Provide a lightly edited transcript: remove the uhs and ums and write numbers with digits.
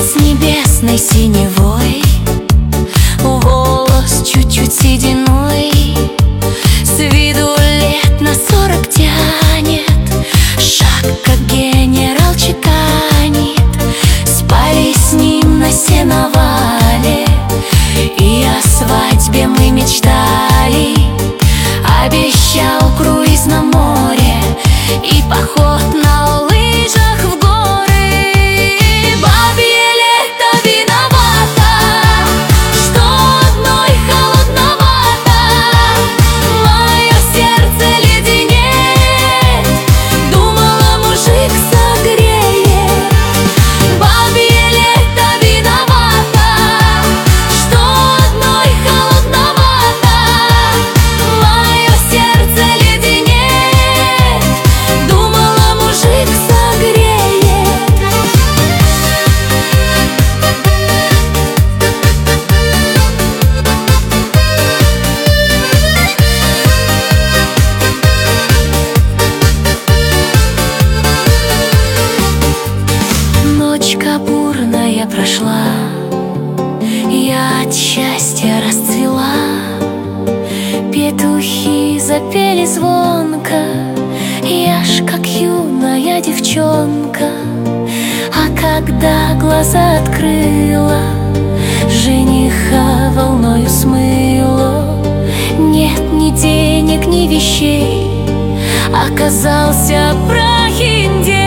с небесной синевой, волос чуть-чуть сединой, с виду лет на 40 тянет, шаг как генерал чеканит. Спали с ним на сеновале, и о свадьбе мы мечтали. Обещал круиз на море и поход на лыжах в горы. Бабье лето виновато, что одной холодновато. Мое сердце леденеет, думала, мужик согреет. Бабье лето виновато, что одной холодновато. Мое сердце леденеет, думала, мужик согреет. Ночка бурная прошла, я от счастья расцвела. Петухи запели звонко, я ж как юная девчонка. А когда глаза открыла, жениха волною смыло. Нет ни денег, ни вещей, оказался прахиндей.